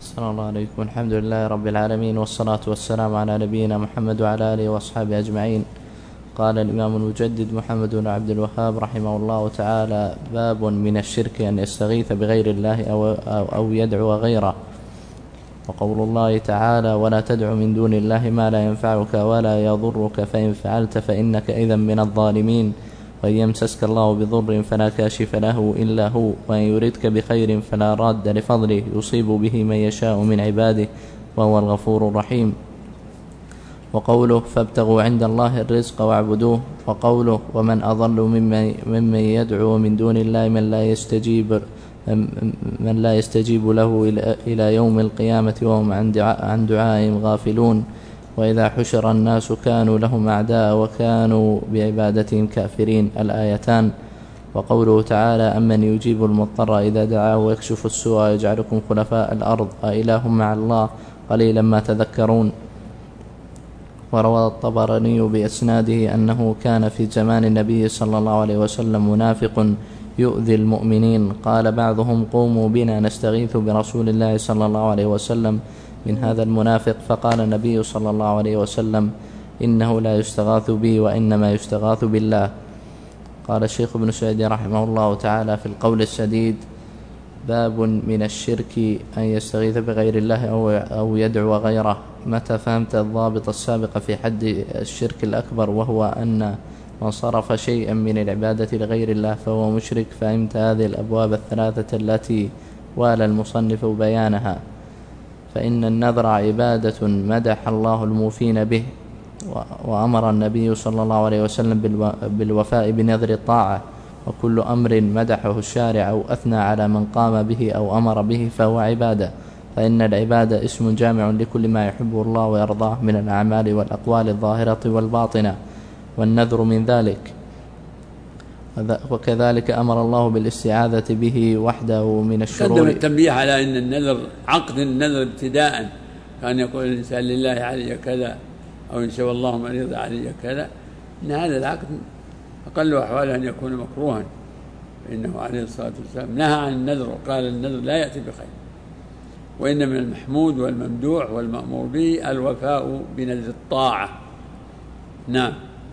السلام الله عليكم. الحمد لله رب العالمين، والصلاة والسلام على نبينا محمد وعلى آله وأصحابه أجمعين. قال الإمام المجدد محمد بن عبد الوهاب رحمه الله تعالى: باب من الشرك أن يستغيث بغير الله أو يدعو غيره. وقول الله تعالى: ولا تدع من دون الله ما لا ينفعك ولا يضرك فإن فعلت فإنك إذا من الظالمين. وإن يمسسك الله بضر فلا كاشف له إلا هو، وإن يردك بخير فلا راد لفضله يصيب به من يشاء من عباده وهو الغفور الرحيم. وقوله: فابتغوا عند الله الرزق واعبدوه. وقوله: ومن أضل ممن يدعو من دون الله من لا يستجيب له إلى يوم القيامة وهم عن دعائهم غافلون. وإذا حشر الناس كانوا لهم أعداء وكانوا بعبادتهم كافرين. الآيتان. وقوله تعالى: أمن يجيب المضطر إذا دعاه ويكشف السوء ويجعلكم خلفاء الأرض أإله مع الله قليلا ما تذكرون. وروى الطبراني بإسناده أنه كان في زمان النبي صلى الله عليه وسلم منافق يؤذي المؤمنين. قال بعضهم: قوموا بنا نستغيث برسول الله صلى الله عليه وسلم من هذا المنافق. فقال النبي صلى الله عليه وسلم: إنه لا يستغاث بي وإنما يستغاث بالله. قال الشيخ ابن سعيد رحمه الله تعالى في القول السديد: باب من الشرك أن يستغيث بغير الله أو يدعو غيره. متى فهمت الضابط السابق في حد الشرك الأكبر، وهو أن من صرف شيئا من العبادة لغير الله فهو مشرك، فهمت هذه الأبواب الثلاثة التي والى المصنف بيانها. فإن النذر عبادة مدح الله الموفين به، وأمر النبي صلى الله عليه وسلم بالوفاء بنذر الطاعة. وكل أمر مدحه الشارع أو أثنى على من قام به أو أمر به فهو عبادة، فإن العبادة اسم جامع لكل ما يحبه الله ويرضاه من الأعمال والأقوال الظاهرة والباطنة، والنذر من ذلك. وكذلك أمر الله بالاستعاذة به وحده من الشرور. قدم التنبيه على أن النذر، عقد النذر ابتداء كان يقول الإنسان: لله علي كذا، أو إن شاء الله مريض علي كذا، إن هذا العقد أقل أحواله أن يكون مكروها، فإنه عليه الصلاة والسلام نهى عن النذر وقال: النذر لا يأتي بخير. وإن من المحمود والممدوح والمأمور به الوفاء بنذر الطاعة. نعم.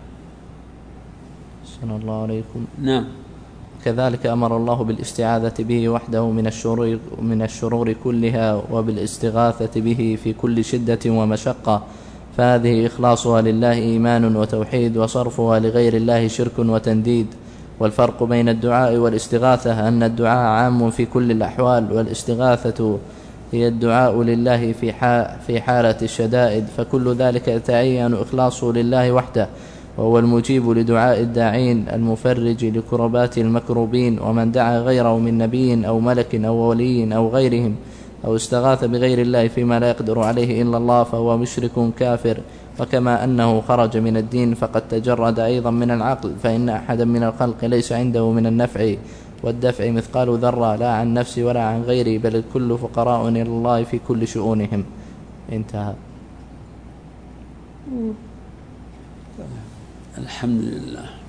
صلى الله عليكم. نعم. كذلك أمر الله بالاستعاذة به وحده من الشرور كلها، وبالاستغاثة به في كل شدة ومشقة، فهذه إخلاصها لله إيمان وتوحيد، وصرفها لغير الله شرك وتنديد. والفرق بين الدعاء والاستغاثة أن الدعاء عام في كل الأحوال، والاستغاثة هي الدعاء لله في حالة الشدائد، فكل ذلك يتعين إخلاصه لله وحده، وهو المجيب لدعاء الداعين المفرج لكربات المكروبين. ومن دعا غيره من نبي أو ملك أو ولي أو غيرهم أو استغاث بغير الله فيما لا يقدر عليه إلا الله فهو مشرك كافر. وكما أنه خرج من الدين فقد تجرد أيضا من العقل، فإن أحدا من الخلق ليس عنده من النفع والدفع مثقال ذرة، لا عن نفسي ولا عن غيري، بل الكل فقراء إلى الله في كل شؤونهم. انتهى. الحمد لله.